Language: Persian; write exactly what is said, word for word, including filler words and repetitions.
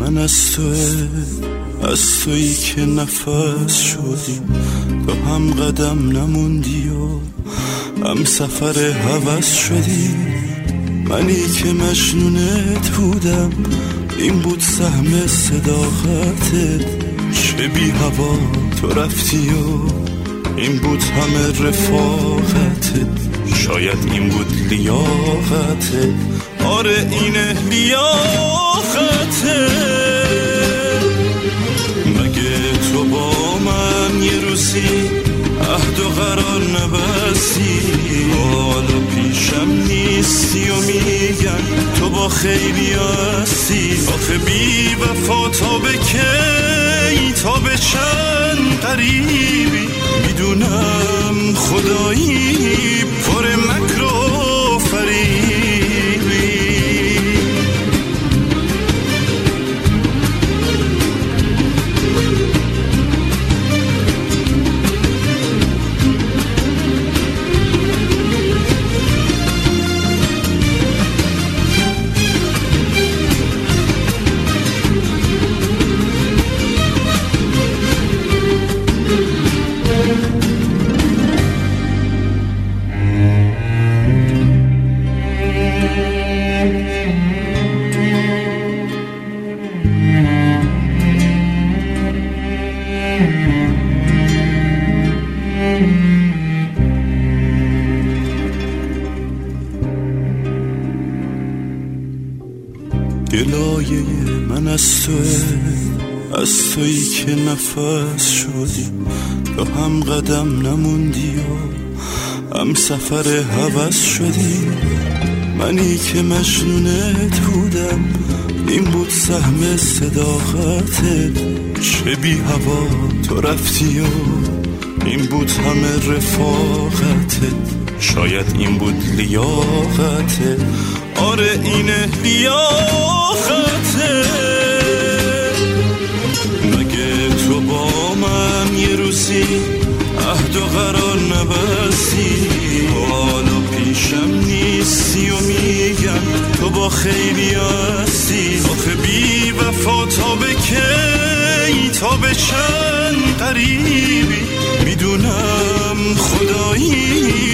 من از توه، از تویی که نفس شدی، تو هم قدم نموندی و هم سفر هوس شدی. منی که مجنونت بودم، این بود سهم صداقتت. چه بی هوا تو رفتی و این بود همه رفاقتت. شاید این بود لیاقتت، آره اینه لیاقتت. مگه تو با من یه روزی عهد و قرار نبستی؟ حالا پیشم نیستی و میگن تو با خیلی هستی. آخه بی وفا تا به کی، تا به چند قریبی؟ میدونم خدایی پر مکر و فریبی. گلایه من از توه، از تویی که نفس شدی، تو هم قدم نموندی و هم سفر هوس شدی. منی که مجنونت بودم، این بود سهم صداقتت. چه بی هوا تو رفتی و این بود همه رفاقتت. شاید این بود لیاقتت، آره اینه لیاقتت. مگه تو با من یه روزی عهد و قرار نبستی؟ حالا پیشم نیستی و میگن تو با خیلی هستی. آخه بی وفا تا به کی، تا به چند قریبی؟ میدونم خدایی